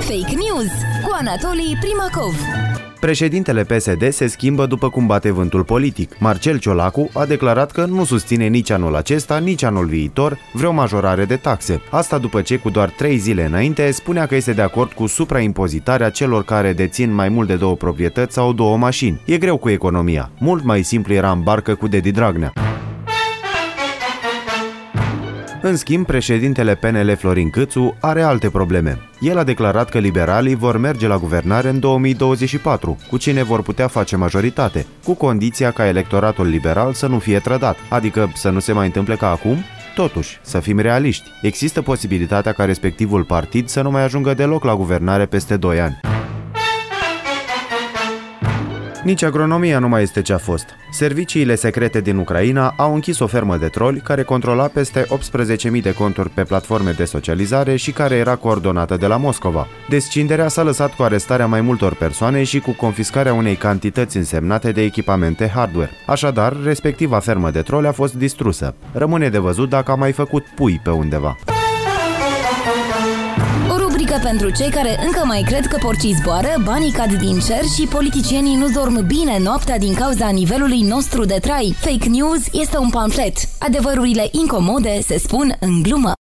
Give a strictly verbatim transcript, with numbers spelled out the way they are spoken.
Fake News cu Anatolii Primacov. Președintele P S D se schimbă după cum bate vântul politic. Marcel Ciolacu a declarat că nu susține nici anul acesta, nici anul viitor vreo majorare de taxe. Asta după ce, cu doar trei zile înainte, spunea că este de acord cu supraimpozitarea celor care dețin mai mult de două proprietăți sau două mașini. E greu cu economia. Mult mai simplu era în barcă cu Dedi Dragnea. În schimb, președintele P N L Florin Câțu are alte probleme. El a declarat că liberalii vor merge la guvernare în două mii douăzeci și patru, cu cine vor putea face majoritate, cu condiția ca electoratul liberal să nu fie trădat, adică să nu se mai întâmple ca acum. Totuși, să fim realiști, există posibilitatea ca respectivul partid să nu mai ajungă deloc la guvernare peste doi ani. Nici agronomia nu mai este ce a fost. Serviciile secrete din Ucraina au închis o fermă de troli care controla peste optsprezece mii de conturi pe platforme de socializare și care era coordonată de la Moscova. Descinderea s-a lăsat cu arestarea mai multor persoane și cu confiscarea unei cantități însemnate de echipamente hardware. Așadar, respectiva fermă de troli a fost distrusă. Rămâne de văzut dacă a mai făcut pui pe undeva. Pentru cei care încă mai cred că porcii zboară, banii cad din cer și politicienii nu dorm bine noaptea din cauza nivelului nostru de trai. Fake News este un pamflet. Adevărurile incomode se spun în glumă.